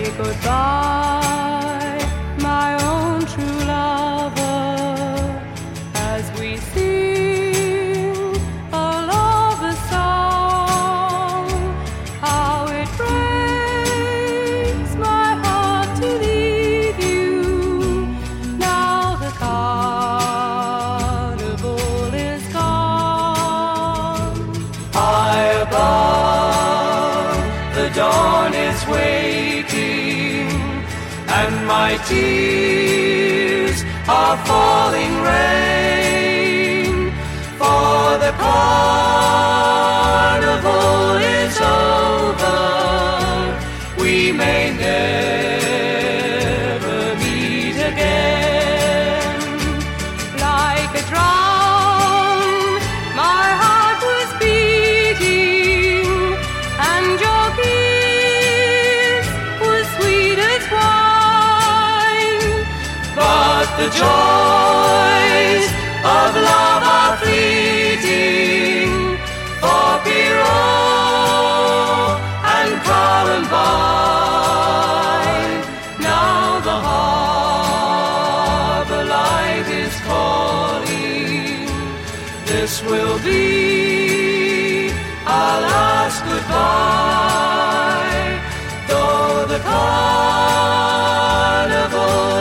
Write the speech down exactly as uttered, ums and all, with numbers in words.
goodbye, my own true lover, as we sing a lover song. How it breaks my heart to leave you. Now the carnival is gone. High above, the dawn is waiting, and my tears are falling rain. For the carnival is over, we may never meet again. Like a drum, my heart was beating, and your kiss was sweet as wine. But the joys of love are fleeting, for Pierrot and Columbine. Now the harbor light is calling. This will be our last goodbye, though the carnival